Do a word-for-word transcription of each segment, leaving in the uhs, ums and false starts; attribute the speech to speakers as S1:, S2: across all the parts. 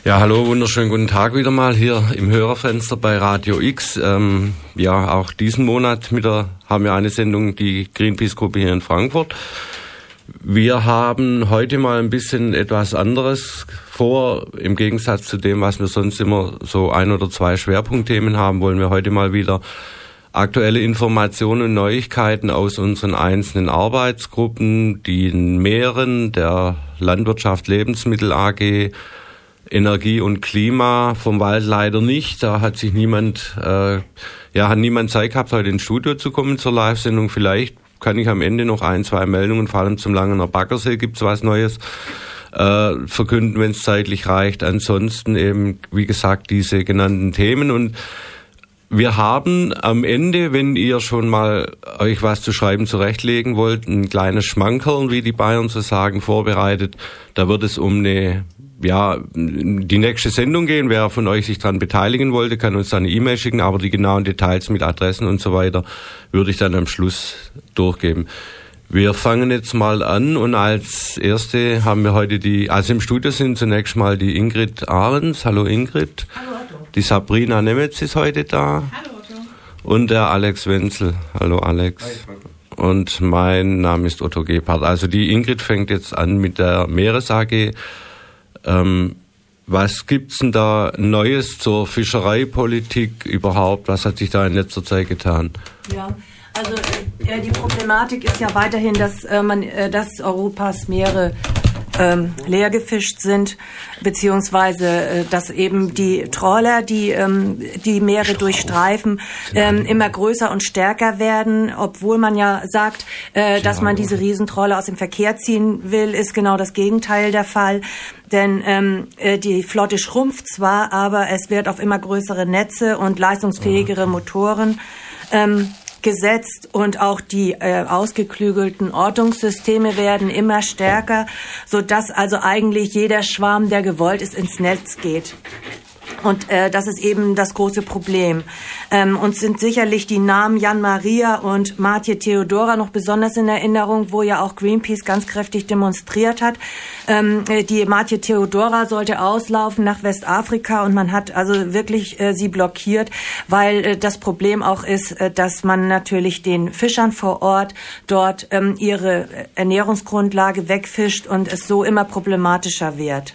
S1: Ja, hallo, wunderschönen guten Tag wieder mal hier im Hörerfenster bei Radio X. Ähm, ja, auch diesen Monat mit der, haben wir eine Sendung, die Greenpeace-Gruppe hier in Frankfurt. Wir haben heute mal ein bisschen etwas anderes vor. Im Gegensatz zu dem, was wir sonst immer so ein oder zwei Schwerpunktthemen haben, wollen wir heute mal wieder aktuelle Informationen und Neuigkeiten aus unseren einzelnen Arbeitsgruppen, den Meeren, der Landwirtschaft Lebensmittel A G, Energie und Klima, vom Wald leider nicht. Da hat sich niemand, äh, ja, hat niemand Zeit gehabt, heute ins Studio zu kommen zur Live-Sendung. Vielleicht kann ich am Ende noch ein, zwei Meldungen, vor allem zum Langener Baggersee gibt's was Neues, äh, verkünden, wenn es zeitlich reicht. Ansonsten eben, wie gesagt, diese genannten Themen. Und wir haben am Ende, wenn ihr schon mal euch was zu schreiben zurechtlegen wollt, ein kleines Schmankerl, wie die Bayern so sagen, vorbereitet. Da wird es um eine ja, die nächste Sendung gehen. Wer von euch sich daran beteiligen wollte, kann uns dann eine E-Mail schicken, aber die genauen Details mit Adressen und so weiter würde ich dann am Schluss durchgeben. Wir fangen jetzt mal an und als erste haben wir heute die, also im Studio sind zunächst mal die Ingrid Ahrens. Hallo Ingrid.
S2: Hallo Otto.
S1: Die Sabrina Nemetz ist heute da.
S2: Hallo Otto.
S1: Und der Alex Wenzel. Hallo Alex. Hi, und mein Name ist Otto Gebhardt. Also die Ingrid fängt jetzt an mit der Meeres A G. Ähm, was gibt's denn da Neues zur Fischereipolitik überhaupt? Was hat sich da in letzter Zeit getan?
S2: Ja, also äh, die Problematik ist ja weiterhin, dass äh, man, äh, dass Europas Meere ähm, leer gefischt sind, beziehungsweise äh, dass eben die Trawler, die ähm, die Meere durchstreifen, ähm, immer größer und stärker werden, obwohl man ja sagt, äh, dass man diese Riesentrawler aus dem Verkehr ziehen will, ist genau das Gegenteil der Fall. Denn ähm, die Flotte schrumpft zwar, aber es wird auf immer größere Netze und leistungsfähigere Motoren ähm, gesetzt und auch die äh, ausgeklügelten Ortungssysteme werden immer stärker, sodass also eigentlich jeder Schwarm, der gewollt ist, ins Netz geht. Und äh, das ist eben das große Problem. Ähm, uns sind sicherlich die Namen Jan Maria und Martje Theodora noch besonders in Erinnerung, wo ja auch Greenpeace ganz kräftig demonstriert hat. Ähm, die Martje Theodora sollte auslaufen nach Westafrika und man hat also wirklich äh, sie blockiert, weil äh, das Problem auch ist, äh, dass man natürlich den Fischern vor Ort dort ähm, ihre Ernährungsgrundlage wegfischt und es so immer problematischer wird.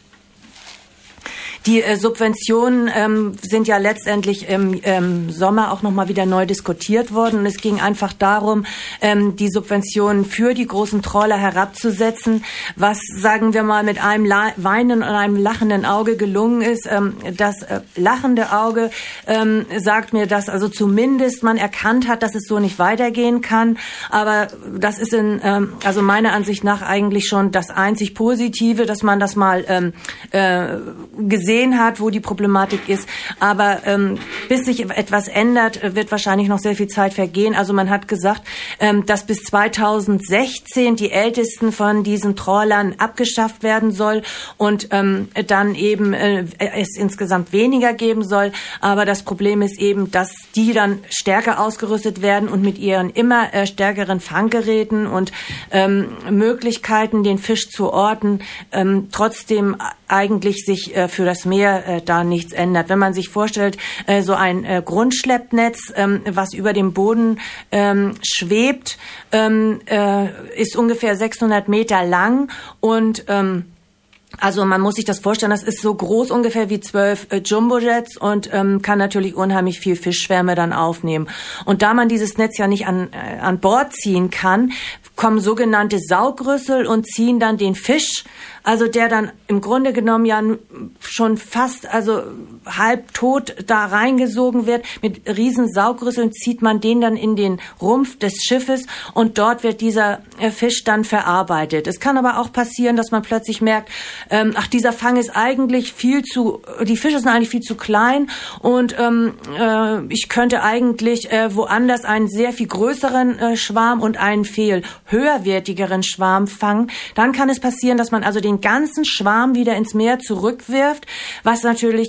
S2: Die äh, Subventionen ähm, sind ja letztendlich im ähm, Sommer auch nochmal wieder neu diskutiert worden. Und es ging einfach darum, ähm, die Subventionen für die großen Trawler herabzusetzen, was, sagen wir mal, mit einem La- weinenden und einem lachenden Auge gelungen ist. Ähm, das äh, lachende Auge ähm, sagt mir, dass also zumindest man erkannt hat, dass es so nicht weitergehen kann. Aber das ist in, ähm, also meiner Ansicht nach eigentlich schon das einzig Positive, dass man das mal ähm, äh, gesehen hat, wo die Problematik ist. Aber ähm, bis sich etwas ändert, wird wahrscheinlich noch sehr viel Zeit vergehen. Also man hat gesagt, ähm, dass bis zweitausendsechzehn die ältesten von diesen Trawlern abgeschafft werden soll und ähm, dann eben äh, es insgesamt weniger geben soll. Aber das Problem ist eben, dass die dann stärker ausgerüstet werden und mit ihren immer äh, stärkeren Fanggeräten und ähm, Möglichkeiten, den Fisch zu orten, ähm, trotzdem eigentlich sich äh, für das Meer äh, da nichts ändert. Wenn man sich vorstellt, äh, so ein äh, Grundschleppnetz, ähm, was über dem Boden ähm, schwebt, ähm, äh, ist ungefähr sechshundert Meter lang und ähm, also man muss sich das vorstellen, das ist so groß ungefähr wie zwölf äh, Jumbojets und ähm, kann natürlich unheimlich viel Fischschwärme dann aufnehmen. Und da man dieses Netz ja nicht an, äh, an Bord ziehen kann, kommen sogenannte Saugrüssel und ziehen dann den Fisch, also der dann im Grunde genommen ja schon fast also halb tot da reingesogen wird. Mit riesen Saugrüsseln zieht man den dann in den Rumpf des Schiffes und dort wird dieser Fisch dann verarbeitet. Es kann aber auch passieren, dass man plötzlich merkt, ähm, ach, dieser Fang ist eigentlich viel zu, die Fische sind eigentlich viel zu klein und ähm, äh, ich könnte eigentlich äh, woanders einen sehr viel größeren äh, Schwarm und einen viel höherwertigeren Schwarm fangen. Dann kann es passieren, dass man also den ganzen Schwarm wieder ins Meer zurückwirft, was natürlich ähm,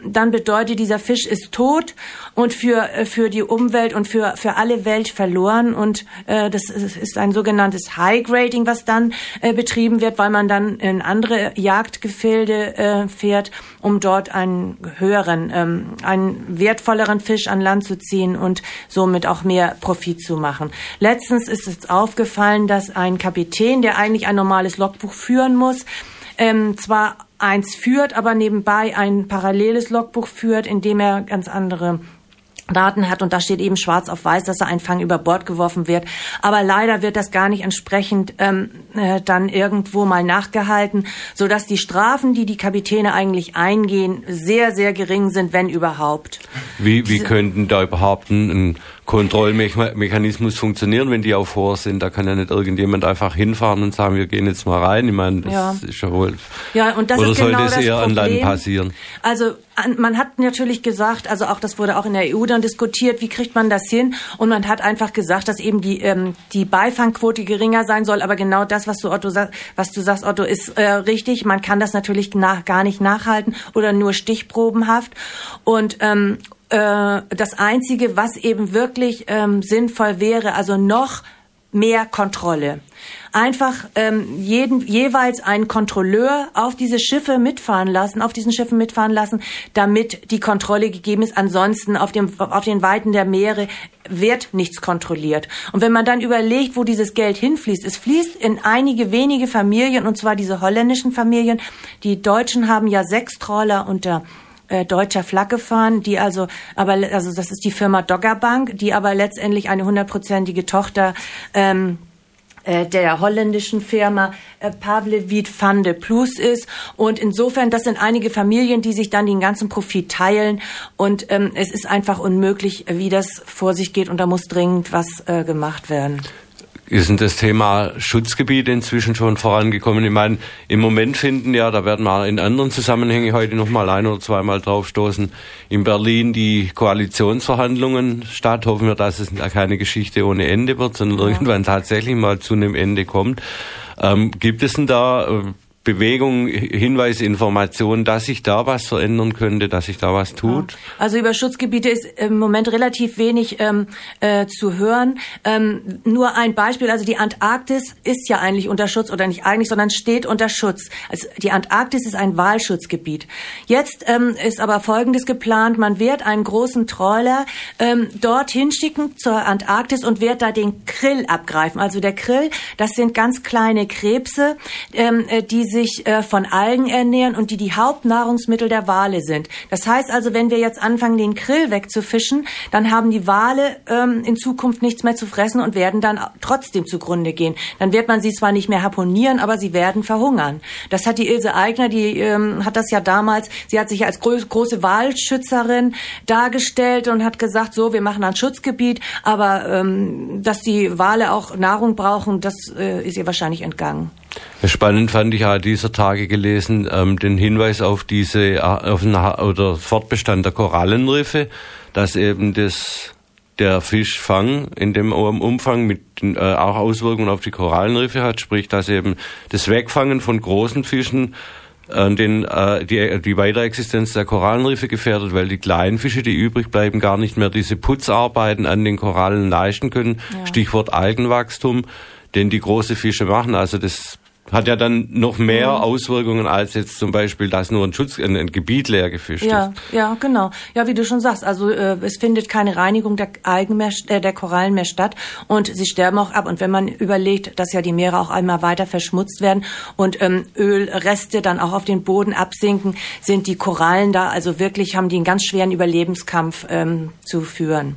S2: dann bedeutet, dieser Fisch ist tot und für für die Umwelt und für für alle Welt verloren. Und äh, das ist ein sogenanntes High Grading, was dann äh, betrieben wird, weil man dann in andere Jagdgefilde äh, fährt, um dort einen höheren, ähm, einen wertvolleren Fisch an Land zu ziehen und somit auch mehr Profit zu machen. Letztens ist es aufgefallen, dass ein Kapitän, der eigentlich ein normales Logbuch führen muss, ähm, zwar eins führt, aber nebenbei ein paralleles Logbuch führt, in dem er ganz andere Daten hat, und da steht eben schwarz auf weiß, dass er ein Fang über Bord geworfen wird. Aber leider wird das gar nicht entsprechend ähm, äh, dann irgendwo mal nachgehalten, sodass die Strafen, die die Kapitäne eigentlich eingehen, sehr, sehr gering sind, wenn überhaupt.
S1: Wie, wie könnten da überhaupt ein, ein Kontrollmechanismus funktionieren, wenn die auf Hoher sind? Da kann ja nicht irgendjemand einfach hinfahren und sagen, wir gehen jetzt mal rein. Ich meine, das
S2: ja.
S1: ist ja wohl...
S2: Ja, und das
S1: oder
S2: ist
S1: soll
S2: genau
S1: das,
S2: das
S1: eher
S2: Problem.
S1: an Land passieren?
S2: Also man hat natürlich gesagt, also auch das wurde auch in der E U dann diskutiert, wie kriegt man das hin? Und man hat einfach gesagt, dass eben die ähm, die Beifangquote geringer sein soll. Aber genau das, was du Otto was du sagst, Otto, ist äh, richtig. Man kann das natürlich nach, gar nicht nachhalten oder nur stichprobenhaft. Und ähm, äh, das Einzige, was eben wirklich ähm, sinnvoll wäre, also noch mehr Kontrolle. Einfach ähm, jeden jeweils einen Kontrolleur auf diese Schiffe mitfahren lassen, auf diesen Schiffen mitfahren lassen, damit die Kontrolle gegeben ist. Ansonsten auf dem auf den Weiten der Meere wird nichts kontrolliert. Und wenn man dann überlegt, wo dieses Geld hinfließt, es fließt in einige wenige Familien, und zwar diese holländischen Familien. Die Deutschen haben ja sechs Trawler unter Äh, deutscher Flagge fahren, die also, aber also das ist die Firma Dogger Bank, die aber letztendlich eine hundertprozentige Tochter ähm, äh, der holländischen Firma äh, Pavlevit van de Plus ist. Und insofern, das sind einige Familien, die sich dann den ganzen Profit teilen. Und ähm, es ist einfach unmöglich, wie das vor sich geht. Und da muss dringend was äh, gemacht werden.
S1: Ist denn das Thema Schutzgebiete inzwischen schon vorangekommen? Ich meine, im Moment finden ja, da werden wir in anderen Zusammenhängen heute noch mal ein oder zweimal draufstoßen, in Berlin die Koalitionsverhandlungen statt. Hoffen wir, dass es keine Geschichte ohne Ende wird, sondern ja. irgendwann tatsächlich mal zu einem Ende kommt. Ähm, gibt es denn da äh, Bewegung, Hinweise, Informationen, dass sich da was verändern könnte, dass sich da was tut?
S2: Also über Schutzgebiete ist im Moment relativ wenig ähm, äh, zu hören. Ähm, nur ein Beispiel, also die Antarktis ist ja eigentlich unter Schutz, oder nicht eigentlich, sondern steht unter Schutz. Also die Antarktis ist ein Walschutzgebiet. Jetzt ähm, ist aber Folgendes geplant: Man wird einen großen Trawler ähm, dorthin schicken zur Antarktis und wird da den Krill abgreifen. Also der Krill, das sind ganz kleine Krebse, ähm, die sich sich äh, von Algen ernähren und die die Hauptnahrungsmittel der Wale sind. Das heißt also, wenn wir jetzt anfangen, den Krill wegzufischen, dann haben die Wale ähm, in Zukunft nichts mehr zu fressen und werden dann trotzdem zugrunde gehen. Dann wird man sie zwar nicht mehr harponieren, aber sie werden verhungern. Das hat die Ilse Aigner, die ähm, hat das ja damals, sie hat sich als groß, große Walschützerin dargestellt und hat gesagt, so, wir machen ein Schutzgebiet, aber ähm, dass die Wale auch Nahrung brauchen, das äh, ist ihr wahrscheinlich entgangen.
S1: Spannend fand ich ja dieser Tage gelesen, ähm, den Hinweis auf diese, auf den oder Fortbestand der Korallenriffe, dass eben das, der Fischfang in dem Umfang mit äh, auch Auswirkungen auf die Korallenriffe hat, sprich, dass eben das Wegfangen von großen Fischen äh, den, äh, die, die Weiterexistenz der Korallenriffe gefährdet, weil die kleinen Fische, die übrig bleiben, gar nicht mehr diese Putzarbeiten an den Korallen leisten können. Ja. Stichwort Algenwachstum, den die große Fische machen. Also das hat ja dann noch mehr mhm. Auswirkungen als jetzt zum Beispiel, dass nur ein Schutz, ein, ein Gebiet leer gefischt
S2: ja,
S1: ist.
S2: Ja, genau. Ja, wie du schon sagst, also äh, es findet keine Reinigung der Algen mehr, äh, der Korallen mehr statt und sie sterben auch ab. Und wenn man überlegt, dass ja die Meere auch einmal weiter verschmutzt werden und ähm, Ölreste dann auch auf den Boden absinken, sind die Korallen da, also wirklich haben die einen ganz schweren Überlebenskampf ähm, zu führen.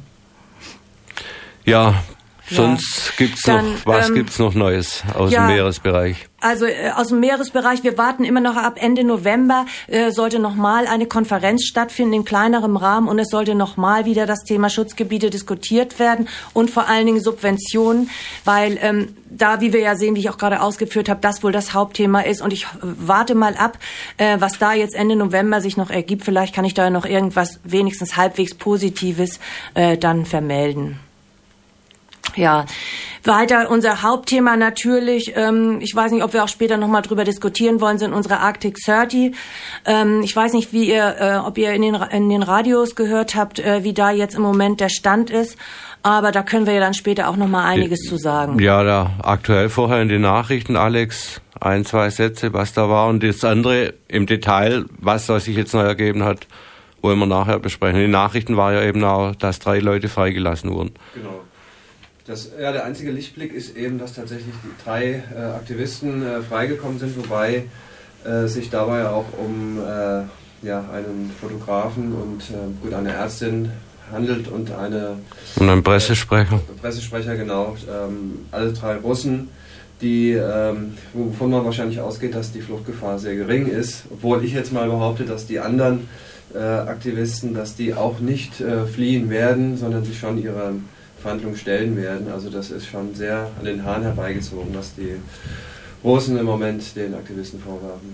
S1: Ja. Sonst ja. gibt's noch, Dann, was ähm, gibt's noch Neues aus ja, dem Meeresbereich?
S2: Also äh, aus dem Meeresbereich, wir warten immer noch ab Ende November, äh, sollte nochmal eine Konferenz stattfinden in kleinerem Rahmen und es sollte nochmal wieder das Thema Schutzgebiete diskutiert werden und vor allen Dingen Subventionen, weil ähm, da, wie wir ja sehen, wie ich auch gerade ausgeführt habe, das wohl das Hauptthema ist und ich warte mal ab, äh, was da jetzt Ende November sich noch ergibt. Vielleicht kann ich da noch irgendwas wenigstens halbwegs Positives äh, dann vermelden. Ja, weiter unser Hauptthema natürlich, ähm, ich weiß nicht, ob wir auch später nochmal drüber diskutieren wollen, sind unsere Arctic dreißig. Ähm, ich weiß nicht, wie ihr, äh, ob ihr in den, in den Radios gehört habt, äh, wie da jetzt im Moment der Stand ist, aber da können wir ja dann später auch nochmal einiges zu sagen.
S1: Ja, da aktuell vorher in den Nachrichten, Alex, ein, zwei Sätze, was da war, und das andere im Detail, was da sich jetzt neu ergeben hat, wollen wir nachher besprechen. In den Nachrichten war ja eben auch, dass drei Leute freigelassen wurden.
S3: Genau. Das, ja, der einzige Lichtblick ist eben, dass tatsächlich die drei äh, Aktivisten äh, freigekommen sind, wobei äh, sich dabei auch um äh, ja, einen Fotografen und äh, gut eine Ärztin handelt und eine
S1: und ein Pressesprecher.
S3: Äh, Pressesprecher, genau. Ähm, alle drei Russen, die, ähm, wovon man wahrscheinlich ausgeht, dass die Fluchtgefahr sehr gering ist, obwohl ich jetzt mal behaupte, dass die anderen äh, Aktivisten, dass die auch nicht äh, fliehen werden, sondern sich schon ihre Verhandlungen stellen werden. Also das ist schon sehr an den Haaren herbeigezogen, was die Russen im Moment den Aktivisten vorwerfen.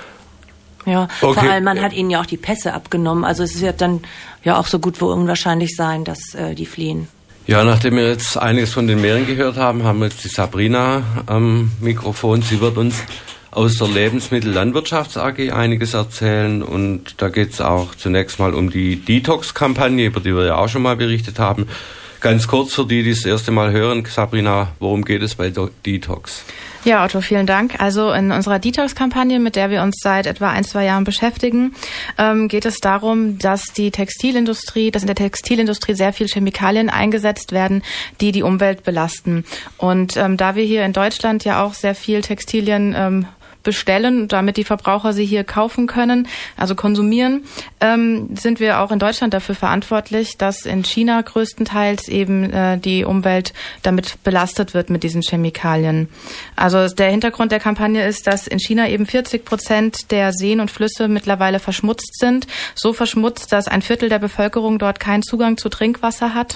S2: Ja,
S1: okay.
S2: Vor allem, man ja. hat ihnen ja auch die Pässe abgenommen. Also es wird dann ja auch so gut wie unwahrscheinlich sein, dass äh, die fliehen.
S1: Ja, nachdem wir jetzt einiges von den Meeren gehört haben, haben wir jetzt die Sabrina am Mikrofon. Sie wird uns aus der Lebensmittellandwirtschafts A G einiges erzählen, und da geht es auch zunächst mal um die Detox-Kampagne, über die wir ja auch schon mal berichtet haben. Ganz kurz für die, die das erste Mal hören, Sabrina, worum geht es bei Detox?
S4: Ja, Otto, vielen Dank. Also in unserer Detox-Kampagne, mit der wir uns seit etwa ein, zwei Jahren beschäftigen, ähm, geht es darum, dass die Textilindustrie, dass in der Textilindustrie sehr viel Chemikalien eingesetzt werden, die die Umwelt belasten. Und ähm, da wir hier in Deutschland ja auch sehr viel Textilien ähm, bestellen, damit die Verbraucher sie hier kaufen können, also konsumieren, ähm, sind wir auch in Deutschland dafür verantwortlich, dass in China größtenteils eben äh, die Umwelt damit belastet wird mit diesen Chemikalien. Also der Hintergrund der Kampagne ist, dass in China eben vierzig Prozent der Seen und Flüsse mittlerweile verschmutzt sind, so verschmutzt, dass ein Viertel der Bevölkerung dort keinen Zugang zu Trinkwasser hat.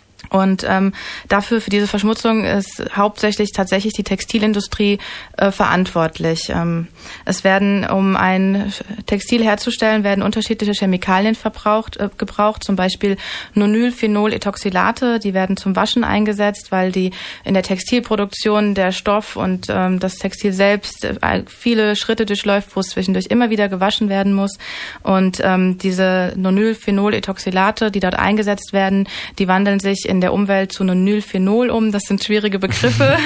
S4: Und ähm, dafür, für diese Verschmutzung ist hauptsächlich tatsächlich die Textilindustrie äh, verantwortlich. Ähm, es werden, um ein Textil herzustellen, werden unterschiedliche Chemikalien verbraucht, äh, gebraucht, zum Beispiel Nonylphenol-Ethoxylate, die werden zum Waschen eingesetzt, weil die in der Textilproduktion der Stoff und ähm, das Textil selbst äh, viele Schritte durchläuft, wo es zwischendurch immer wieder gewaschen werden muss. Und ähm, diese Nonylphenol-Ethoxylate, die dort eingesetzt werden, die wandeln sich in der Umwelt zu Nonylphenol um. Das sind schwierige Begriffe.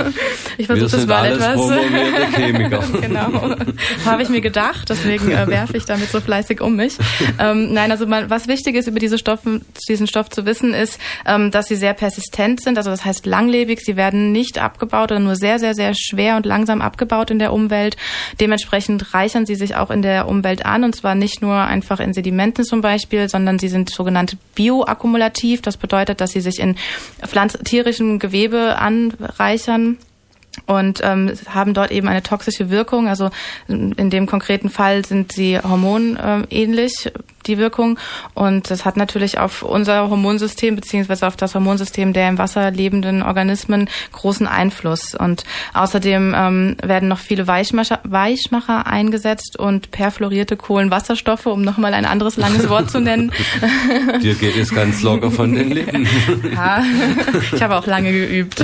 S4: Ich versuche das mal etwas.
S1: Chemiker.
S4: Genau. Habe ich mir gedacht, deswegen äh, werfe ich damit so fleißig um mich. Ähm, nein, also man, was wichtig ist, über diese Stoffe, diesen Stoff zu wissen, ist, ähm, dass sie sehr persistent sind. Also das heißt langlebig. Sie werden nicht abgebaut oder nur sehr, sehr, sehr schwer und langsam abgebaut in der Umwelt. Dementsprechend reichern sie sich auch in der Umwelt an, und zwar nicht nur einfach in Sedimenten zum Beispiel, sondern sie sind sogenannte bioakkumulativ. Das bedeutet, dass sie sich in pflanz- tierischem Gewebe anreichern und ähm, haben dort eben eine toxische Wirkung. Also in dem konkreten Fall sind sie hormonähnlich, äh, die Wirkung. Und das hat natürlich auf unser Hormonsystem beziehungsweise auf das Hormonsystem der im Wasser lebenden Organismen großen Einfluss. Und außerdem ähm, werden noch viele Weichmacher, Weichmacher eingesetzt und perfluorierte Kohlenwasserstoffe, um nochmal ein anderes langes Wort zu nennen.
S1: Dir geht es ganz locker von den Lippen.
S4: Ja, ich habe auch lange geübt.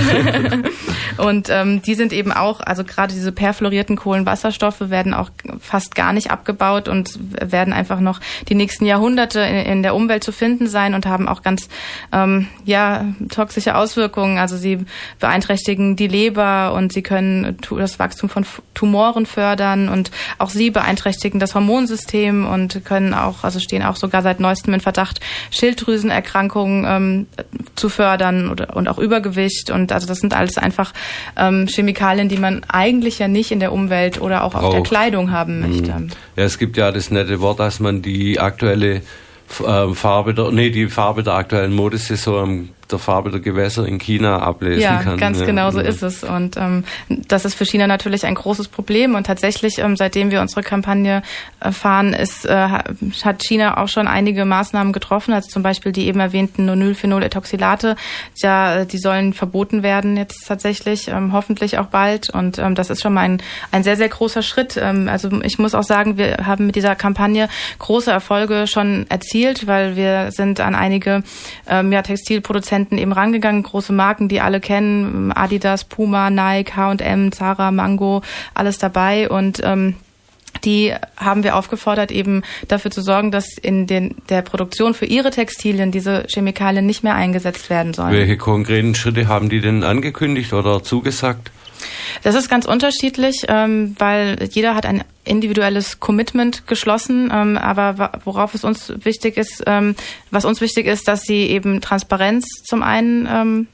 S4: Und ähm, die sind eben auch, also gerade diese perfluorierten Kohlenwasserstoffe werden auch fast gar nicht abgebaut und werden einfach noch die nächsten Jahrhunderte in, in der Umwelt zu finden sein und haben auch ganz ähm, ja toxische Auswirkungen. Also sie beeinträchtigen die Leber und sie können das Wachstum von Tumoren fördern, und auch sie beeinträchtigen das Hormonsystem und können auch, also stehen auch sogar seit neuestem in Verdacht, Schilddrüsenerkrankungen ähm, zu fördern oder, und auch Übergewicht. Und also das sind alles einfach ähm, Chemikalien, die man eigentlich ja nicht in der Umwelt oder auch auf auch. der Kleidung haben möchte.
S1: Ja, es gibt ja das nette Wort, dass man die aktuelle äh, Farbe der, nee, die Farbe der aktuellen Modesaison der Farbe der Gewässer in China ablesen
S4: ja,
S1: kann.
S4: Ganz ja, ganz genau so ist es. Und ähm, das ist für China natürlich ein großes Problem. Und tatsächlich, ähm, seitdem wir unsere Kampagne äh, fahren, ist, äh, hat China auch schon einige Maßnahmen getroffen, also zum Beispiel die eben erwähnten Nonylphenol-Ethoxylate. Ja, die sollen verboten werden jetzt tatsächlich, ähm, hoffentlich auch bald. Und ähm, das ist schon mal ein, ein sehr, sehr großer Schritt. Ähm, also ich muss auch sagen, wir haben mit dieser Kampagne große Erfolge schon erzielt, weil wir sind an einige ähm, ja, Textilproduzenten Produzenten eben rangegangen, große Marken, die alle kennen, Adidas, Puma, Nike, H und M, Zara, Mango, alles dabei und ähm, die haben wir aufgefordert, eben dafür zu sorgen, dass in den, der Produktion für ihre Textilien diese Chemikalien nicht mehr eingesetzt werden sollen.
S1: Welche konkreten Schritte haben die denn angekündigt oder zugesagt?
S4: Das ist ganz unterschiedlich, ähm, weil jeder hat ein individuelles Commitment geschlossen, ähm, aber worauf es uns wichtig ist, ähm, was uns wichtig ist, dass sie eben Transparenz zum einen ähm,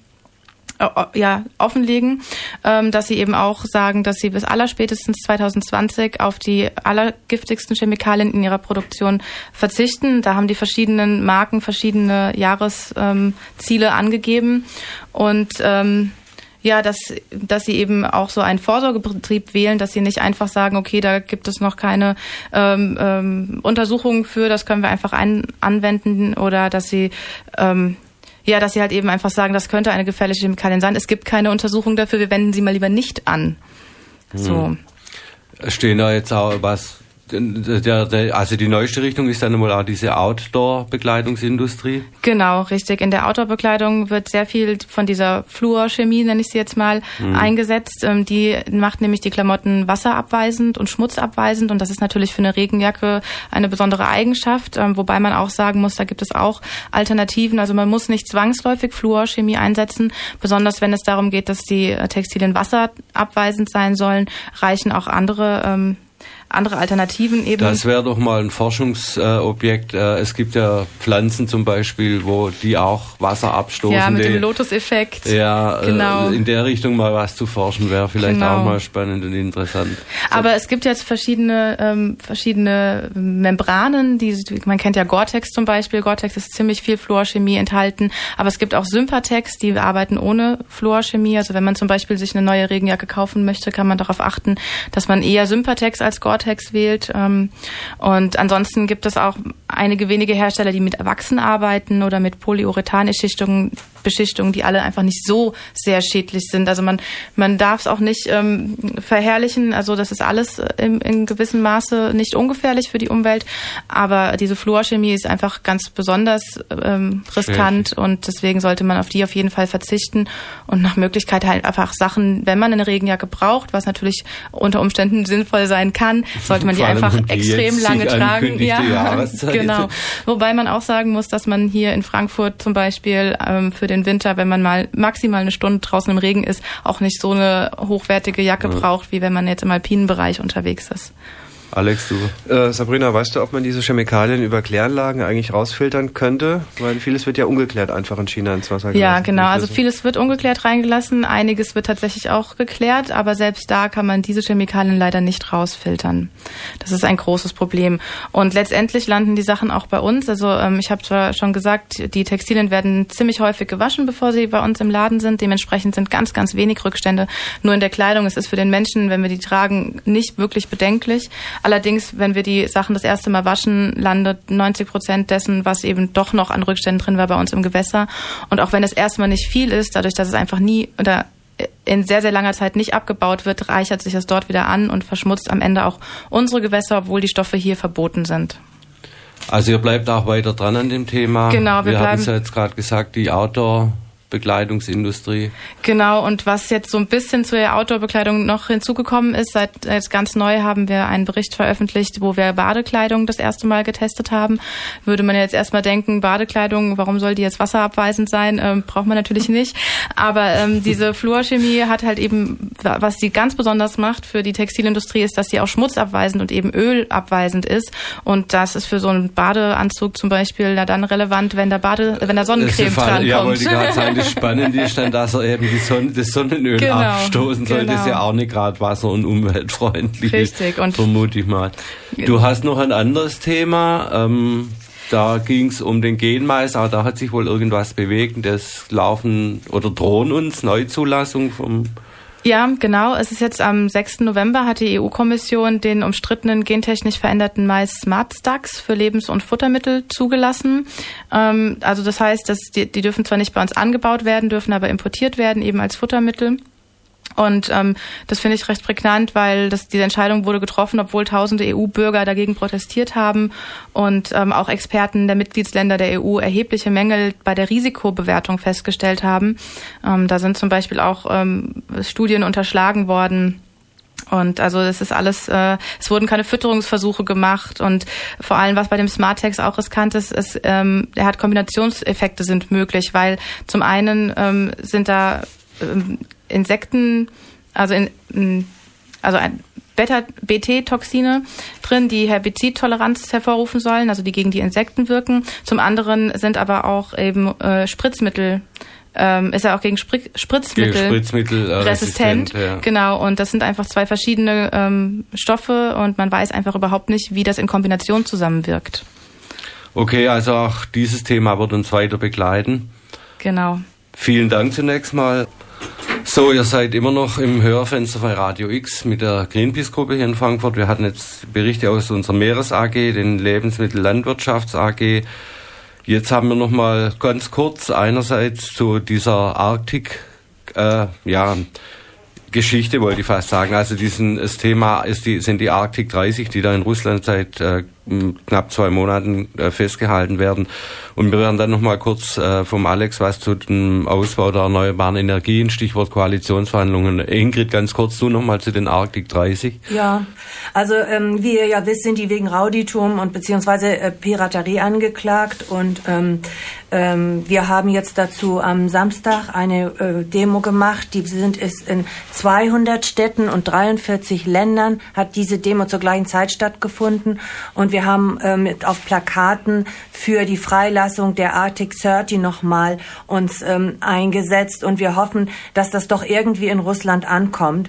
S4: ja, offenlegen, ähm, dass sie eben auch sagen, dass sie bis allerspätestens zwanzig zwanzig auf die allergiftigsten Chemikalien in ihrer Produktion verzichten. Da haben die verschiedenen Marken verschiedene Jahresziele ähm, angegeben und ähm, ja, dass, dass sie eben auch so einen Vorsorgebetrieb wählen, dass sie nicht einfach sagen, okay, da gibt es noch keine ähm, ähm, Untersuchungen für, das können wir einfach ein, anwenden oder dass sie ähm, Ja, dass sie halt eben einfach sagen, das könnte eine gefährliche Chemikalien sein. Es gibt keine Untersuchung dafür, wir wenden sie mal lieber nicht an. So.
S1: Hm. Stehen da jetzt auch was, der, der, also die neueste Richtung ist dann mal auch diese Outdoor-Bekleidungsindustrie?
S4: Genau, richtig. In der Outdoor-Bekleidung wird sehr viel von dieser Fluorchemie, nenne ich sie jetzt mal, hm. eingesetzt. Die macht nämlich die Klamotten wasserabweisend und schmutzabweisend und das ist natürlich für eine Regenjacke eine besondere Eigenschaft, wobei man auch sagen muss, da gibt es auch Alternativen. Also man muss nicht zwangsläufig Fluorchemie einsetzen, besonders wenn es darum geht, dass die Textilien wasserabweisend sein sollen, reichen auch andere ähm, andere Alternativen eben.
S1: Das wäre doch mal ein Forschungsobjekt. Es gibt ja Pflanzen zum Beispiel, wo die auch Wasser abstoßen.
S4: Ja, mit dem Lotus-Effekt.
S1: Ja,
S4: genau.
S1: In der Richtung mal was zu forschen wäre vielleicht
S4: genau.
S1: auch mal spannend und interessant.
S4: Aber es gibt jetzt verschiedene ähm, verschiedene Membranen. Die, man kennt ja Gore-Tex zum Beispiel. Gore-Tex ist ziemlich viel Fluorchemie enthalten. Aber es gibt auch Sympatex, die arbeiten ohne Fluorchemie. Also wenn man zum Beispiel sich eine neue Regenjacke kaufen möchte, kann man darauf achten, dass man eher Sympatex als Gore-Tex wählt. Und ansonsten gibt es auch einige wenige Hersteller, die mit Wachsen arbeiten oder mit Polyurethan-Beschichtungen, Beschichtungen, die alle einfach nicht so sehr schädlich sind. Also man man darf es auch nicht ähm, verherrlichen. Also das ist alles im, in gewissem Maße nicht ungefährlich für die Umwelt. Aber diese Fluorchemie ist einfach ganz besonders ähm, riskant Schön. Und deswegen sollte man auf die auf jeden Fall verzichten und nach Möglichkeit halt einfach Sachen, wenn man eine Regenjacke braucht, was natürlich unter Umständen sinnvoll sein kann, sollte man die einfach extrem lange tragen. Ja, genau. Wobei man auch sagen muss, dass man hier in Frankfurt zum Beispiel ähm, für den Winter, wenn man mal maximal eine Stunde draußen im Regen ist, auch nicht so eine hochwertige Jacke ja. braucht, wie wenn man jetzt im alpinen Bereich unterwegs ist.
S3: Alex, du? Äh, Sabrina, weißt du, ob man diese Chemikalien über Kläranlagen eigentlich rausfiltern könnte? Weil vieles wird ja ungeklärt einfach in China ins Wasser gelassen.
S4: Ja, genau. Also vieles wird ungeklärt reingelassen. Einiges wird tatsächlich auch geklärt. Aber selbst da kann man diese Chemikalien leider nicht rausfiltern. Das ist ein großes Problem. Und letztendlich landen die Sachen auch bei uns. Also ähm, ich habe zwar schon gesagt, die Textilien werden ziemlich häufig gewaschen, bevor sie bei uns im Laden sind. Dementsprechend sind ganz, ganz wenig Rückstände nur in der Kleidung. Es ist für den Menschen, wenn wir die tragen, nicht wirklich bedenklich. Allerdings, wenn wir die Sachen das erste Mal waschen, landet neunzig Prozent dessen, was eben doch noch an Rückständen drin war, bei uns im Gewässer. Und auch wenn es erstmal nicht viel ist, dadurch, dass es einfach nie oder in sehr, sehr langer Zeit nicht abgebaut wird, reichert sich das dort wieder an und verschmutzt am Ende auch unsere Gewässer, obwohl die Stoffe hier verboten sind.
S1: Also ihr bleibt auch weiter dran an dem Thema.
S4: Genau, wir, wir
S1: hatten es ja jetzt gerade gesagt, die Outdoor- Bekleidungsindustrie.
S4: Genau, und was jetzt so ein bisschen zu der Outdoor-Bekleidung noch hinzugekommen ist, seit jetzt ganz neu haben wir einen Bericht veröffentlicht, wo wir Badekleidung das erste Mal getestet haben. Würde man jetzt erstmal denken, Badekleidung, warum soll die jetzt wasserabweisend sein? Ähm, braucht man natürlich nicht. Aber ähm, diese Fluorchemie hat halt eben, was sie ganz besonders macht für die Textilindustrie, ist, dass sie auch schmutzabweisend und eben ölabweisend ist. Und das ist für so einen Badeanzug zum Beispiel da dann relevant, wenn da Bade, wenn da Sonnencreme dran
S1: ja,
S4: kommt.
S1: Das Spannende ist dann, dass er eben die Sonne, das Sonnenöl genau, abstoßen soll. Genau. Das ist ja auch nicht gerade wasser- und umweltfreundlich.
S4: Richtig. Und
S1: vermute ich mal. Du hast noch ein anderes Thema. Ähm, da ging es um den Genmais, aber da hat sich wohl irgendwas bewegt. Das laufen oder drohen uns Neuzulassung vom...
S4: Ja, genau. Es ist jetzt am sechsten November hat die E U-Kommission den umstrittenen gentechnisch veränderten Mais Smartstax für Lebens- und Futtermittel zugelassen. Ähm, also das heißt, dass die, die dürfen zwar nicht bei uns angebaut werden, dürfen aber importiert werden, eben als Futtermittel. Und ähm, das finde ich recht prägnant, weil das, diese Entscheidung wurde getroffen, obwohl tausende E U-Bürger dagegen protestiert haben und ähm, auch Experten der Mitgliedsländer der E U erhebliche Mängel bei der Risikobewertung festgestellt haben. Ähm, da sind zum Beispiel auch ähm, Studien unterschlagen worden. Und also es ist alles, äh, es wurden keine Fütterungsversuche gemacht und vor allem, was bei dem Smartex auch riskant ist, ist, ähm, er hat Kombinationseffekte sind möglich, weil zum einen ähm, sind da ähm, Insekten, also in, also ein Beta-B T-Toxine drin, die Herbizidtoleranz hervorrufen sollen, also die gegen die Insekten wirken. Zum anderen sind aber auch eben äh, Spritzmittel, ähm, ist er auch gegen Spri- Spritzmittel, gegen Spritzmittel äh, resistent. resistent ja. Genau, und das sind einfach zwei verschiedene ähm, Stoffe und man weiß einfach überhaupt nicht, wie das in Kombination zusammenwirkt.
S1: Okay, also auch dieses Thema wird uns weiter begleiten.
S4: Genau.
S1: Vielen Dank zunächst mal. So, ihr seid immer noch im Hörfenster bei Radio X mit der Greenpeace-Gruppe hier in Frankfurt. Wir hatten jetzt Berichte aus unserer Meeres-A G, den Lebensmittellandwirtschafts-A G. Jetzt haben wir noch mal ganz kurz einerseits zu dieser Arktik, äh, ja, Geschichte wollte ich fast sagen. Also diesen, das Thema ist die, sind die Arktik dreißig, die da in Russland seit äh, knapp zwei Monaten äh, festgehalten werden. Und wir werden dann noch mal kurz äh, vom Alex was zu dem Ausbau der erneuerbaren Energien, Stichwort Koalitionsverhandlungen. Ingrid, ganz kurz du noch mal zu den Arktik dreißig.
S2: Ja, also ähm, wie ihr ja wisst, sind die wegen Rauditum und beziehungsweise äh, Piraterie angeklagt und ähm, ähm, wir haben jetzt dazu am Samstag eine äh, Demo gemacht. Die sind es in zweihundert Städten und dreiundvierzig Ländern hat diese Demo zur gleichen Zeit stattgefunden und wir haben ähm, auf Plakaten für die Freilassung der Arctic dreißig nochmal uns ähm, eingesetzt und wir hoffen, dass das doch irgendwie in Russland ankommt.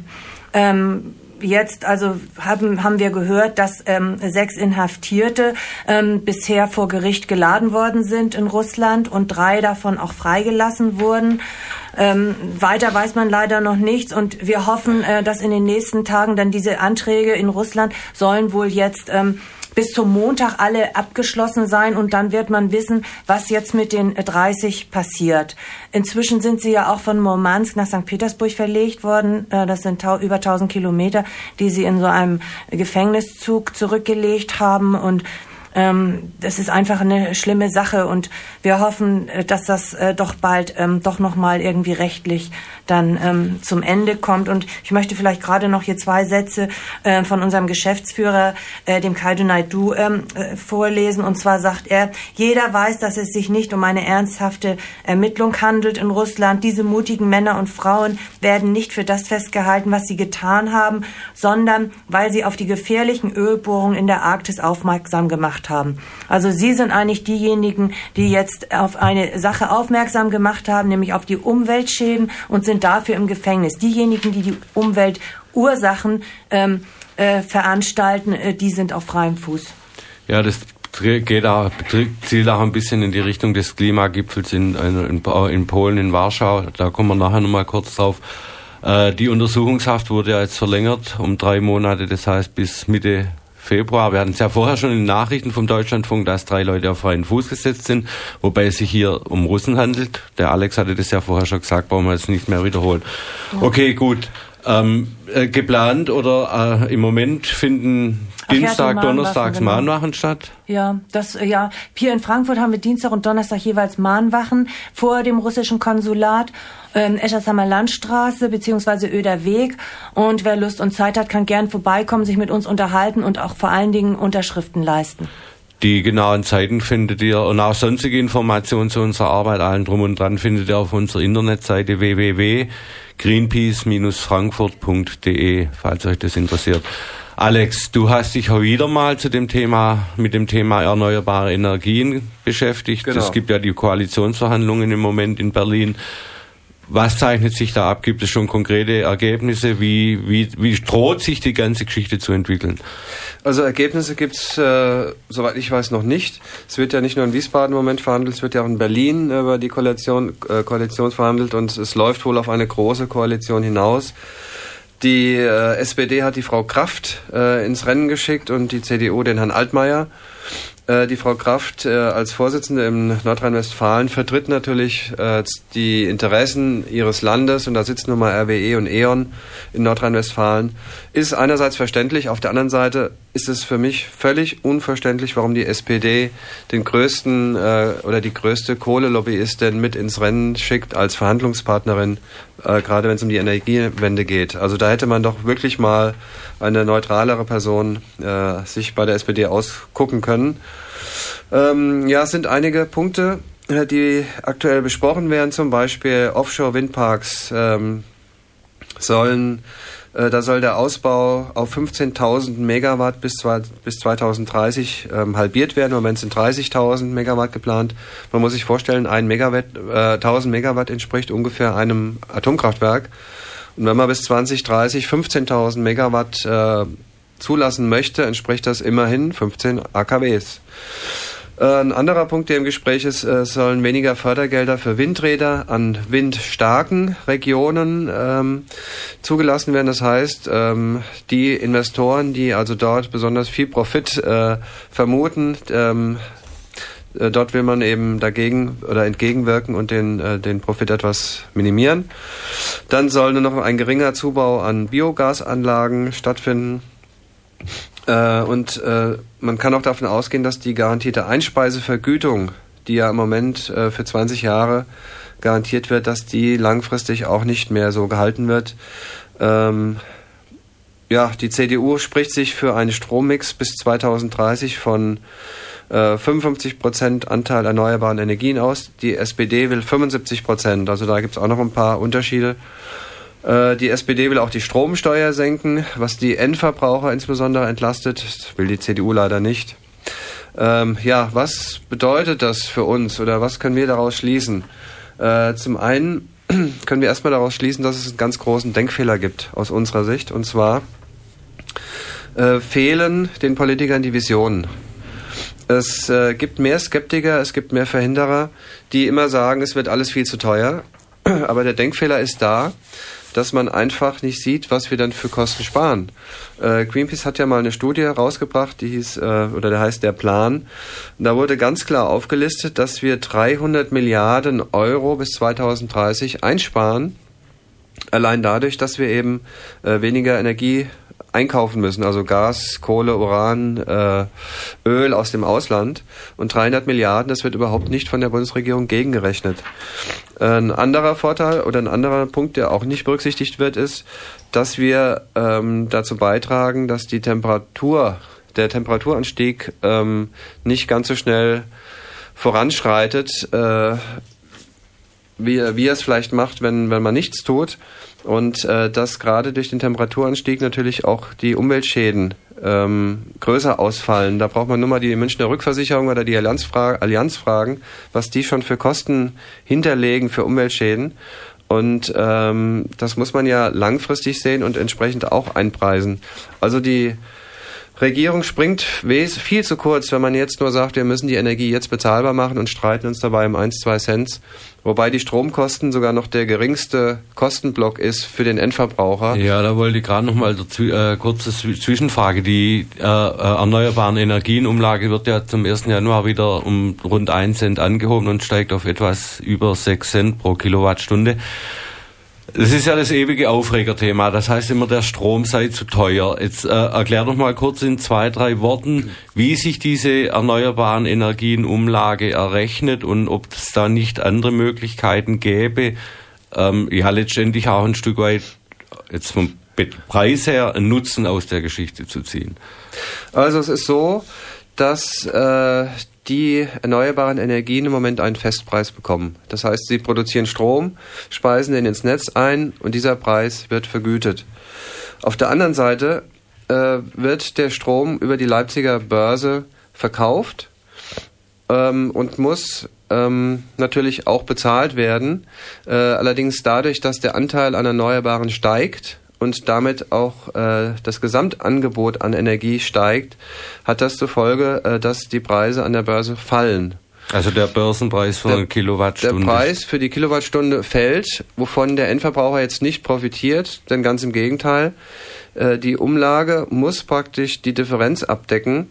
S2: Ähm, Jetzt also haben haben wir gehört, dass ähm, sechs Inhaftierte ähm, bisher vor Gericht geladen worden sind in Russland und drei davon auch freigelassen wurden. Ähm, weiter weiß man leider noch nichts und wir hoffen, äh, dass in den nächsten Tagen dann diese Anträge in Russland sollen wohl jetzt ähm, bis zum Montag alle abgeschlossen sein und dann wird man wissen, was jetzt mit den dreißig passiert. Inzwischen sind sie ja auch von Murmansk nach Sankt Petersburg verlegt worden. Das sind über tausend Kilometer, die sie in so einem Gefängniszug zurückgelegt haben und Ähm, das ist einfach eine schlimme Sache und wir hoffen, dass das äh, doch bald ähm, doch nochmal irgendwie rechtlich dann ähm, zum Ende kommt. Und ich möchte vielleicht gerade noch hier zwei Sätze äh, von unserem Geschäftsführer, äh, dem Kaido Naidu, ähm, äh, vorlesen. Und zwar sagt er, jeder weiß, dass es sich nicht um eine ernsthafte Ermittlung handelt in Russland. Diese mutigen Männer und Frauen werden nicht für das festgehalten, was sie getan haben, sondern weil sie auf die gefährlichen Ölbohrungen in der Arktis aufmerksam gemacht haben. Also Sie sind eigentlich diejenigen, die jetzt auf eine Sache aufmerksam gemacht haben, nämlich auf die Umweltschäden und sind dafür im Gefängnis. Diejenigen, die die Umweltursachen ähm, äh, veranstalten, äh, die sind auf freiem Fuß.
S1: Ja, das geht auch, zielt auch ein bisschen in die Richtung des Klimagipfels in, in, in Polen, in Warschau. Da kommen wir nachher nochmal kurz drauf. Äh, die Untersuchungshaft wurde ja jetzt verlängert um drei Monate, das heißt bis Mitte Februar. Wir hatten es ja vorher schon in den Nachrichten vom Deutschlandfunk, dass drei Leute auf freien Fuß gesetzt sind, wobei es sich hier um Russen handelt. Der Alex hatte das ja vorher schon gesagt, brauchen wir jetzt nicht mehr wiederholen. Okay, gut. Ähm, äh, geplant oder äh, im Moment finden Ach, Dienstag, ja, Donnerstags genau. Mahnwachen statt?
S2: Ja, das ja. Hier in Frankfurt haben wir Dienstag und Donnerstag jeweils Mahnwachen vor dem russischen Konsulat. Ähm, Eschersheimer Landstraße beziehungsweise Öder Weg. Und wer Lust und Zeit hat, kann gern vorbeikommen, sich mit uns unterhalten und auch vor allen Dingen Unterschriften leisten.
S1: Die genauen Zeiten findet ihr und auch sonstige Informationen zu unserer Arbeit, allen drum und dran, findet ihr auf unserer Internetseite w w w punkt greenpeace frankfurt punkt d e, falls euch das interessiert. Alex, du hast dich heute wieder mal zu dem Thema, mit dem Thema erneuerbare Energien beschäftigt. Genau. Es gibt ja die Koalitionsverhandlungen im Moment in Berlin. Was zeichnet sich da ab? Gibt es schon konkrete Ergebnisse? Wie, wie, wie droht sich die ganze Geschichte zu entwickeln?
S3: Also Ergebnisse gibt es, äh, soweit ich weiß, noch nicht. Es wird ja nicht nur in Wiesbaden im Moment verhandelt, es wird ja auch in Berlin über die Koalition, äh, Koalition verhandelt und es läuft wohl auf eine große Koalition hinaus. Die äh, S P D hat die Frau Kraft äh, ins Rennen geschickt und die C D U den Herrn Altmaier. Die Frau Kraft als Vorsitzende im Nordrhein-Westfalen vertritt natürlich die Interessen ihres Landes, und da sitzen nun mal R W E und E.ON in Nordrhein-Westfalen. Ist einerseits verständlich, auf der anderen Seite ist es für mich völlig unverständlich, warum die S P D den größten oder die größte Kohlelobbyistin mit ins Rennen schickt als Verhandlungspartnerin, gerade wenn es um die Energiewende geht. Also da hätte man doch wirklich mal eine neutralere Person äh, sich bei der S P D ausgucken können. Ähm, ja, es sind einige Punkte, äh, die aktuell besprochen werden, zum Beispiel Offshore-Windparks ähm, sollen, äh, da soll der Ausbau auf fünfzehntausend Megawatt bis, zwei, bis zweitausenddreißig ähm, halbiert werden. Im Moment sind dreißigtausend Megawatt geplant. Man muss sich vorstellen, ein Megawatt, äh, tausend Megawatt entspricht ungefähr einem Atomkraftwerk. Und wenn man bis zwanzig dreißig fünfzehntausend Megawatt äh, zulassen möchte, entspricht das immerhin fünfzehn A K Ws. Äh, ein anderer Punkt, der im Gespräch ist, äh, sollen weniger Fördergelder für Windräder an windstarken Regionen ähm, zugelassen werden. Das heißt, ähm, die Investoren, die also dort besonders viel Profit äh, vermuten, ähm, dort will man eben dagegen oder entgegenwirken und den, äh, den Profit etwas minimieren. Dann soll nur noch ein geringer Zubau an Biogasanlagen stattfinden. Äh, und äh, man kann auch davon ausgehen, dass die garantierte Einspeisevergütung, die ja im Moment äh, für zwanzig Jahre garantiert wird, dass die langfristig auch nicht mehr so gehalten wird. Ähm, ja, die C D U spricht sich für einen Strommix bis zweitausenddreißig von fünfundfünfzig Prozent Anteil erneuerbaren Energien aus. Die S P D will fünfundsiebzig Prozent. Also da gibt es auch noch ein paar Unterschiede. Die S P D will auch die Stromsteuer senken, was die Endverbraucher insbesondere entlastet. Das will die C D U leider nicht. Ähm, ja, was bedeutet das für uns oder was können wir daraus schließen? Äh, zum einen können wir erstmal daraus schließen, dass es einen ganz großen Denkfehler gibt aus unserer Sicht. Und zwar äh, fehlen den Politikern die Visionen. Es äh, gibt mehr Skeptiker, es gibt mehr Verhinderer, die immer sagen, es wird alles viel zu teuer. Aber der Denkfehler ist da, dass man einfach nicht sieht, was wir dann für Kosten sparen. Äh, Greenpeace hat ja mal eine Studie rausgebracht, die hieß, äh, oder der heißt Der Plan. Und da wurde ganz klar aufgelistet, dass wir dreihundert Milliarden Euro bis zweitausenddreißig einsparen. Allein dadurch, dass wir eben äh, weniger Energie einkaufen müssen, also Gas, Kohle, Uran, äh, Öl aus dem Ausland. Und dreihundert Milliarden, das wird überhaupt nicht von der Bundesregierung gegengerechnet. Ein anderer Vorteil oder ein anderer Punkt, der auch nicht berücksichtigt wird, ist, dass wir ähm, dazu beitragen, dass die Temperatur, der Temperaturanstieg ähm, nicht ganz so schnell voranschreitet, äh, wie, wie er es vielleicht macht, wenn, wenn man nichts tut. Und äh, dass gerade durch den Temperaturanstieg natürlich auch die Umweltschäden ähm, größer ausfallen. Da braucht man nur mal die Münchner Rückversicherung oder die Allianz, fra- Allianz fragen, was die schon für Kosten hinterlegen für Umweltschäden. Und ähm, das muss man ja langfristig sehen und entsprechend auch einpreisen. Also die Regierung springt viel zu kurz, wenn man jetzt nur sagt, wir müssen die Energie jetzt bezahlbar machen und streiten uns dabei um eins, zwei Cent. Wobei die Stromkosten sogar noch der geringste Kostenblock ist für den Endverbraucher.
S1: Ja, da wollte ich gerade noch mal eine äh, kurze Zwischenfrage. Die äh, erneuerbaren Energienumlage wird ja zum ersten Januar wieder um rund einen Cent angehoben und steigt auf etwas über sechs Cent pro Kilowattstunde. Das ist ja das ewige Aufregerthema. Das heißt immer, der Strom sei zu teuer. Jetzt äh, erklär doch mal kurz in zwei, drei Worten, wie sich diese erneuerbaren Energienumlage errechnet und ob es da nicht andere Möglichkeiten gäbe, ähm, ja letztendlich auch ein Stück weit jetzt vom Preis her einen Nutzen aus der Geschichte zu ziehen.
S3: Also es ist so, dass äh, die erneuerbaren Energien im Moment einen Festpreis bekommen. Das heißt, sie produzieren Strom, speisen den ins Netz ein und dieser Preis wird vergütet. Auf der anderen Seite äh, wird der Strom über die Leipziger Börse verkauft ähm, und muss ähm, natürlich auch bezahlt werden. Äh, allerdings dadurch, dass der Anteil an Erneuerbaren steigt und damit auch äh, das Gesamtangebot an Energie steigt, hat das zur Folge, äh, dass die Preise an der Börse fallen.
S1: Also der Börsenpreis für eine Kilowattstunde.
S3: Der Preis für die Kilowattstunde fällt, wovon der Endverbraucher jetzt nicht profitiert, denn ganz im Gegenteil. Äh, die Umlage muss praktisch die Differenz abdecken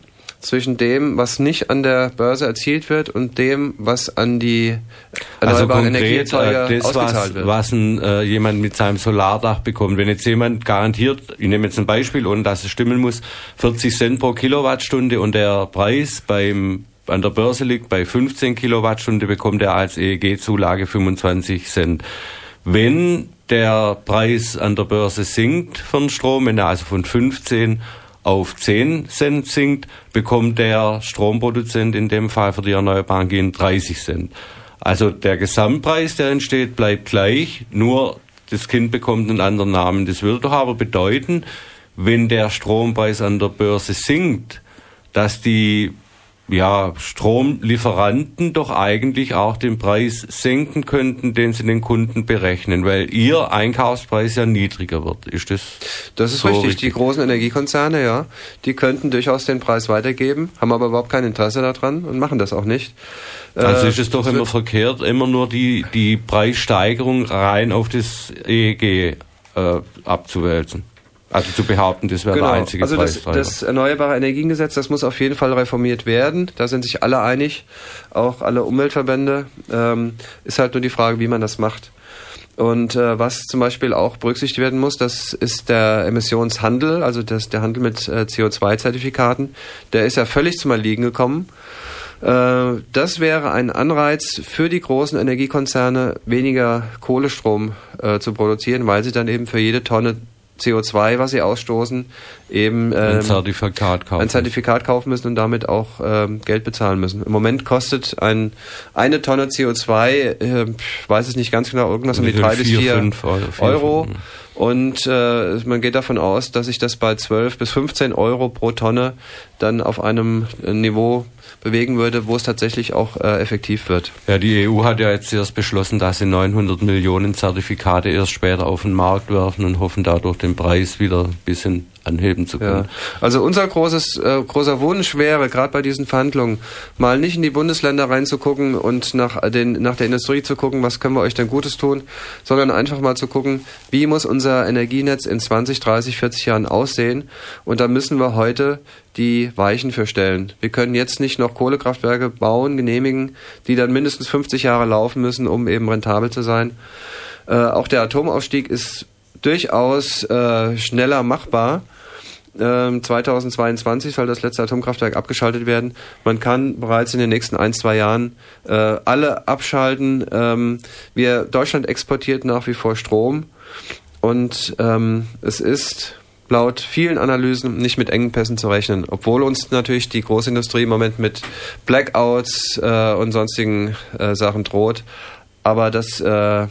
S5: zwischen dem, was nicht an der Börse erzielt wird und dem, was an die erneuerbaren
S1: also
S5: Energieerzeuger
S1: äh, das,
S5: ausgezahlt
S1: was,
S5: wird.
S1: Was ein, äh, jemand mit seinem Solardach bekommt. Wenn jetzt jemand garantiert, ich nehme jetzt ein Beispiel, ohne dass es stimmen muss, vierzig Cent pro Kilowattstunde und der Preis beim an der Börse liegt bei fünfzehn Kilowattstunde, bekommt er als E E G-Zulage fünfundzwanzig Cent. Wenn der Preis an der Börse sinkt für den Strom, wenn er also von fünfzehn auf zehn Cent sinkt, bekommt der Stromproduzent in dem Fall für die Erneuerbaren gehen dreißig Cent. Also der Gesamtpreis, der entsteht, bleibt gleich, nur das Kind bekommt einen anderen Namen. Das würde doch aber bedeuten, wenn der Strompreis an der Börse sinkt, dass die ja, Stromlieferanten doch eigentlich auch den Preis senken könnten, den sie den Kunden berechnen, weil ihr Einkaufspreis ja niedriger wird. Ist das
S5: Das ist
S1: so
S5: richtig.
S1: richtig?
S5: Die großen Energiekonzerne, ja, die könnten durchaus den Preis weitergeben, haben aber überhaupt kein Interesse daran und machen das auch nicht.
S1: Also
S5: äh,
S1: ist es doch immer verkehrt, immer nur die, die Preissteigerung rein auf das E E G äh, abzuwälzen. Also zu behaupten, das wäre
S5: genau.
S1: der einzige
S5: also das,
S1: Preistreiber.
S5: das Erneuerbare Energiengesetz, das muss auf jeden Fall reformiert werden. Da sind sich alle einig, auch alle Umweltverbände. Ähm, ist halt nur die Frage, wie man das macht. Und äh, was zum Beispiel auch berücksichtigt werden muss, das ist der Emissionshandel, also das, der Handel mit äh, C O zwei Zertifikaten. Der ist ja völlig zum Erliegen gekommen. Äh, das wäre ein Anreiz für die großen Energiekonzerne, weniger Kohlestrom äh, zu produzieren, weil sie dann eben für jede Tonne C O zwei, was sie ausstoßen, eben ähm,
S1: ein Zertifikat kaufen.
S5: ein Zertifikat kaufen müssen und damit auch ähm, Geld bezahlen müssen. Im Moment kostet ein, eine Tonne C O zwei, äh, weiß es nicht ganz genau, irgendwas um die drei bis vier Euro. Und äh, man geht davon aus, dass sich das bei zwölf bis fünfzehn Euro pro Tonne dann auf einem Niveau bewegen würde, wo es tatsächlich auch äh, effektiv wird.
S1: Ja, die E U hat ja jetzt erst beschlossen, dass sie neunhundert Millionen Zertifikate erst später auf den Markt werfen und hoffen dadurch den Preis wieder ein bisschen anheben zu können.
S5: Ja. Also unser großes, äh, großer Wunsch wäre, gerade bei diesen Verhandlungen, mal nicht in die Bundesländer reinzugucken und nach, den, nach der Industrie zu gucken, was können wir euch denn Gutes tun, sondern einfach mal zu gucken, wie muss unser Energienetz in zwanzig, dreißig, vierzig Jahren aussehen. Und da müssen wir heute die Weichen für stellen. Wir können jetzt nicht noch Kohlekraftwerke bauen, genehmigen, die dann mindestens fünfzig Jahre laufen müssen, um eben rentabel zu sein. Äh, auch der Atomausstieg ist durchaus äh, schneller machbar. Ähm, zweitausendzweiundzwanzig soll das letzte Atomkraftwerk abgeschaltet werden. Man kann bereits in den nächsten ein, zwei Jahren äh, alle abschalten. Ähm, wir, Deutschland exportiert nach wie vor Strom und ähm, es ist laut vielen Analysen nicht mit Engpässen zu rechnen, obwohl uns natürlich die Großindustrie im Moment mit Blackouts äh, und sonstigen äh, Sachen droht. Aber das äh,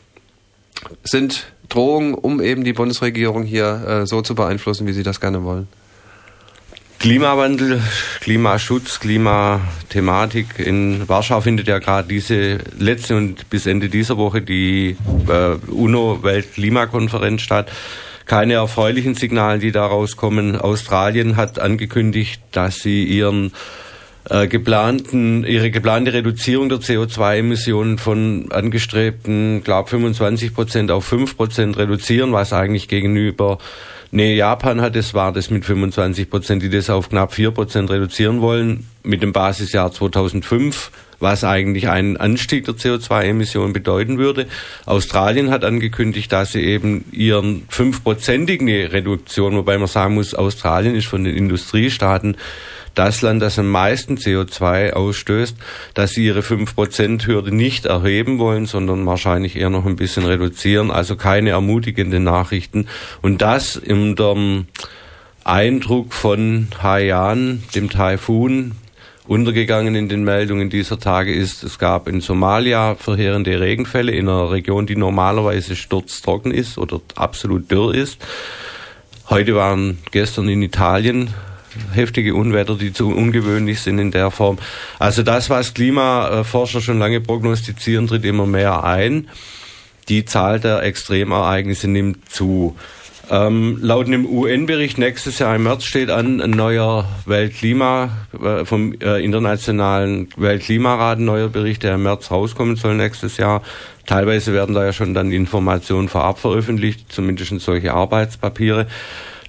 S5: sind Drohungen, um eben die Bundesregierung hier äh, so zu beeinflussen, wie sie das gerne wollen.
S1: Klimawandel, Klimaschutz, Klimathematik. In Warschau findet ja gerade diese letzte und bis Ende dieser Woche die äh, UNO-Weltklimakonferenz statt. Keine erfreulichen Signale, die daraus kommen. Australien hat angekündigt, dass sie ihren äh, geplanten, ihre geplante Reduzierung der C O zwei Emissionen von angestrebten, glaube fünfundzwanzig Prozent auf fünf Prozent reduzieren, was eigentlich gegenüber, nee, Japan hat es, war das mit fünfundzwanzig Prozent, die das auf knapp vier Prozent reduzieren wollen, mit dem Basisjahr zweitausendfünf, was eigentlich einen Anstieg der C O zwei Emissionen bedeuten würde. Australien hat angekündigt, dass sie eben ihren fünfprozentigen Reduktion, wobei man sagen muss, Australien ist von den Industriestaaten das Land, das am meisten C O zwei ausstößt, dass sie ihre fünf Prozent Hürde nicht erheben wollen, sondern wahrscheinlich eher noch ein bisschen reduzieren. Also keine ermutigenden Nachrichten. Und das unter dem Eindruck von Haiyan, dem Taifun, untergegangen in den Meldungen dieser Tage ist, es gab in Somalia verheerende Regenfälle in einer Region, die normalerweise sturztrocken ist oder absolut dürr ist. Heute waren gestern in Italien heftige Unwetter, die zu ungewöhnlich sind in der Form. Also das, was Klimaforscher schon lange prognostizieren, tritt immer mehr ein. Die Zahl der Extremereignisse nimmt zu. Ähm, laut einem U N-Bericht nächstes Jahr im März steht an, ein neuer Weltklima, äh, vom äh, Internationalen Weltklimarat, ein neuer Bericht, der im März rauskommen soll nächstes Jahr. Teilweise werden da ja schon dann Informationen vorab veröffentlicht, zumindest solche Arbeitspapiere.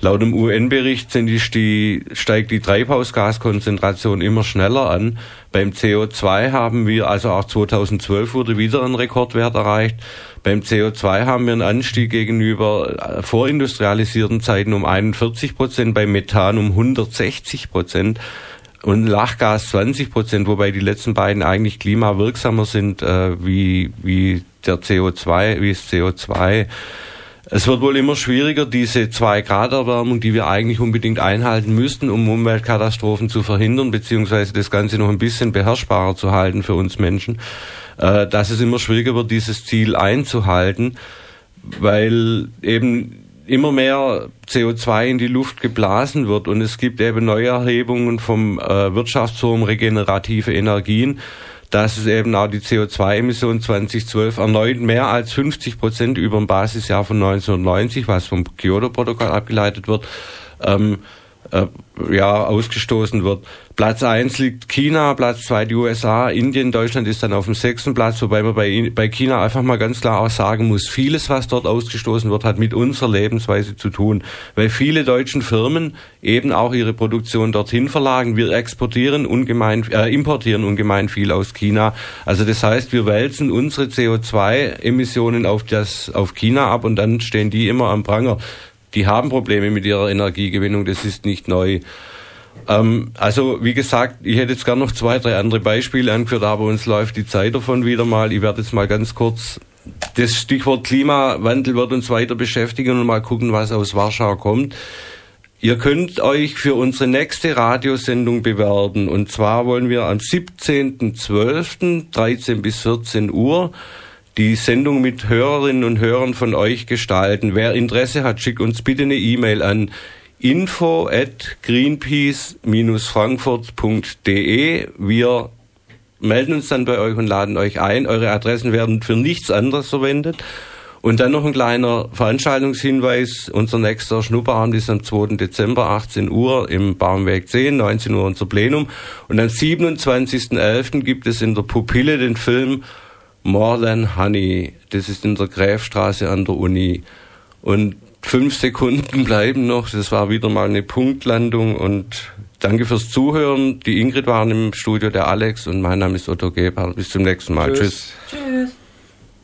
S1: Laut dem U N-Bericht sind die, die, steigt die Treibhausgaskonzentration immer schneller an. Beim C O zwei haben wir, also auch zweitausendzwölf wurde wieder ein Rekordwert erreicht. Beim C O zwei haben wir einen Anstieg gegenüber vorindustrialisierten Zeiten um einundvierzig Prozent, bei Methan um hundertsechzig Prozent und Lachgas zwanzig Prozent, wobei die letzten beiden eigentlich klimawirksamer sind äh, wie, wie der C O zwei, wie das C O zwei. Es wird wohl immer schwieriger, diese zwei Grad Erwärmung, die wir eigentlich unbedingt einhalten müssten, um Umweltkatastrophen zu verhindern, beziehungsweise das Ganze noch ein bisschen beherrschbarer zu halten für uns Menschen, äh, dass es immer schwieriger wird, dieses Ziel einzuhalten, weil eben immer mehr C O zwei in die Luft geblasen wird und es gibt eben neue Erhebungen vom äh, Wirtschaftsforum Regenerative Energien, dass es eben auch die C O zwei Emissionen zweitausendzwölf erneut mehr als fünfzig Prozent über dem Basisjahr von neunzehnhundertneunzig, was vom Kyoto-Protokoll abgeleitet wird, ähm, äh, ja, ausgestoßen wird. Platz eins liegt China, Platz zwei die U S A, Indien, Deutschland ist dann auf dem sechsten Platz, wobei man bei, bei China einfach mal ganz klar auch sagen muss, vieles, was dort ausgestoßen wird, hat mit unserer Lebensweise zu tun, weil viele deutschen Firmen eben auch ihre Produktion dorthin verlagern. Wir exportieren ungemein, äh, importieren ungemein viel aus China. Also das heißt, wir wälzen unsere C O zwei Emissionen auf das, auf China ab und dann stehen die immer am Pranger. Die haben Probleme mit ihrer Energiegewinnung, das ist nicht neu. Ähm, also wie gesagt, ich hätte jetzt gerne noch zwei, drei andere Beispiele angeführt, aber uns läuft die Zeit davon wieder mal. Ich werde jetzt mal ganz kurz, das Stichwort Klimawandel wird uns weiter beschäftigen und mal gucken, was aus Warschau kommt. Ihr könnt euch für unsere nächste Radiosendung bewerben und zwar wollen wir am siebzehnten zwölften dreizehn bis vierzehn Uhr die Sendung mit Hörerinnen und Hörern von euch gestalten. Wer Interesse hat, schickt uns bitte eine E-Mail an info at greenpeace dash frankfurt punkt de. Wir melden uns dann bei euch und laden euch ein. Eure Adressen werden für nichts anderes verwendet. Und dann noch ein kleiner Veranstaltungshinweis. Unser nächster Schnupperabend ist am zweiten Dezember, achtzehn Uhr im Baumweg zehn, neunzehn Uhr unser Plenum. Und am siebenundzwanzigsten elften gibt es in der Pupille den Film More Than Honey. Das ist in der Gräfstraße an der Uni. Und fünf Sekunden bleiben noch. Das war wieder mal eine Punktlandung. Und danke fürs Zuhören. Die Ingrid waren im Studio, der Alex und mein Name ist Otto Gebhardt. Bis zum nächsten Mal. Tschüss. Tschüss. Tschüss.